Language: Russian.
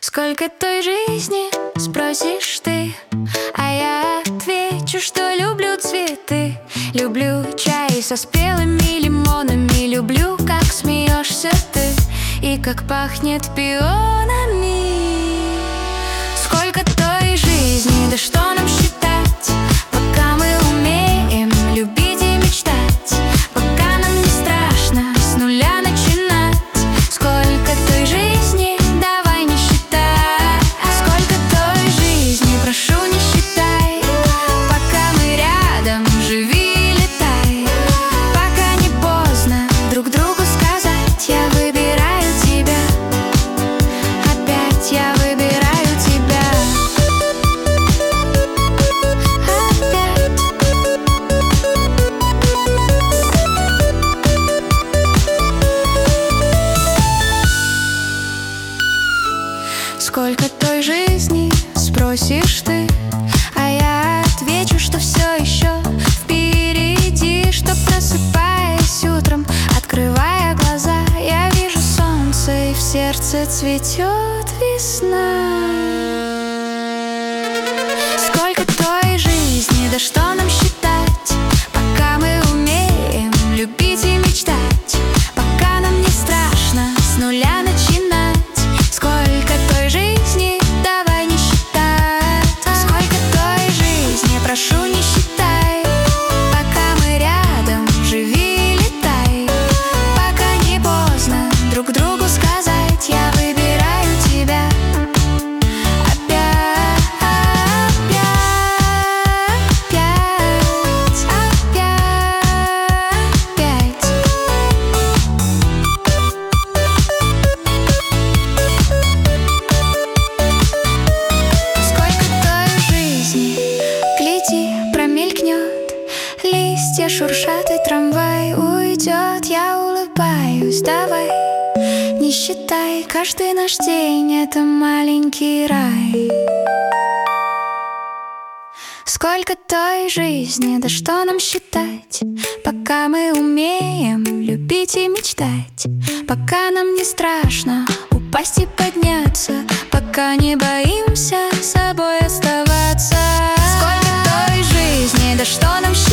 Сколько той жизни, спросишь ты, а я отвечу, что люблю цветы. Люблю чай со спелыми лимонами, люблю, как смеешься ты и как пахнет пионами. Сколько той жизни, да что нам считать, пока мы умеем любить и мечтать, пока нам не страшно с нуля начинать. Сколько той жизни, давай не считай. Сколько той жизни, прошу, не считай. Пока мы рядом, живи и летай. Пока не поздно друг другу сказать: я выбираю тебя. Опять я выбираю тебя. Опять. Сколько той жизни, спросишь ты, а я отвечу, что все еще впереди. Что, просыпаясь утром, открывая глаза, я вижу солнце, и в сердце цветет весна. Сколько той жизни, да что нам считать, пока мы умеем любить и мечтать, пока нам не страшно с нуля начинать. Сколько той жизни, давай не считай. Сколько той жизни, прошу, не считай. Пока мы рядом, живи и летай. Пока не поздно друг другу сказать: я выбираю тебя. Опять, опять, опять. Сколько той жизни, гляди, промелькнет, листья шуршат и трамвай уйдет. Я улыбаюсь, давай не считай. Каждый наш день — это маленький рай. Сколько той жизни, да что нам считать, пока мы умеем любить и мечтать, пока нам не страшно упасть и подняться, пока не боимся собой оставаться. Сколько той жизни, да что нам считать.